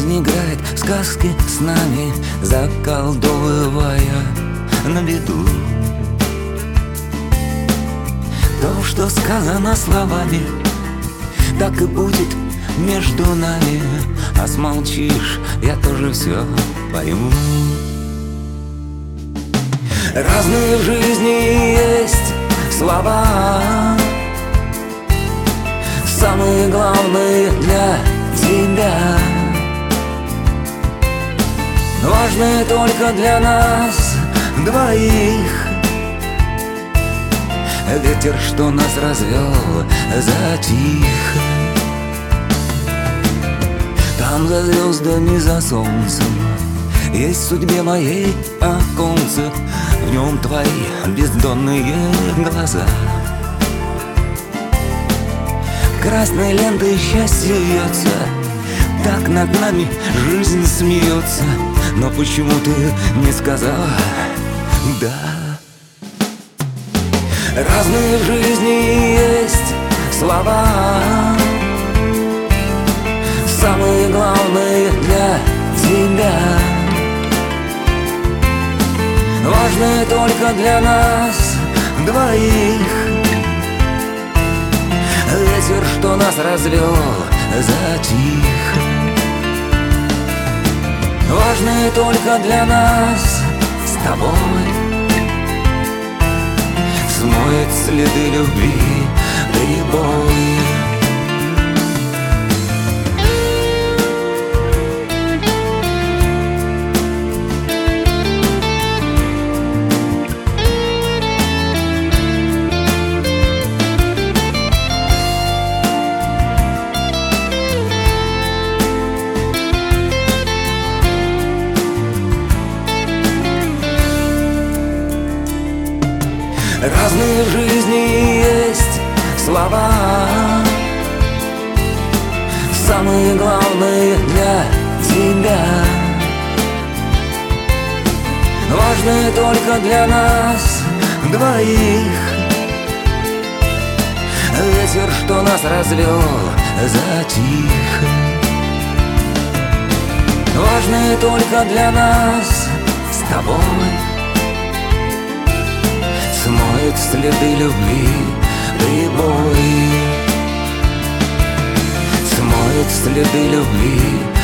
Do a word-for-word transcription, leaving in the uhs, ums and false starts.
Жизнь играет в сказки с нами, заколдовывая на беду. То, что сказано словами, так и будет между нами. А смолчишь, я тоже все пойму. Разные в жизни есть слова, самые главные для тебя, важные только для нас двоих. Ветер, что нас развел, затих. Там за звездами, за солнцем есть в судьбе моей оконце, в нем твои бездонные глаза. Красной лентой счастье вьется, так над нами жизнь смеется. Но почему ты не сказала «да»? Разные в жизни есть слова, самые главные для тебя, важные только для нас двоих. Ветер, что нас развел, затих. Важные только для нас с тобой. Смоет следы любви прибой. Разные в жизни есть слова, самые главные для тебя, важные только для нас двоих. Ветер, что нас развел, затих. Важные только для нас с тобой. Смоет следы любви прибой. Смоет следы любви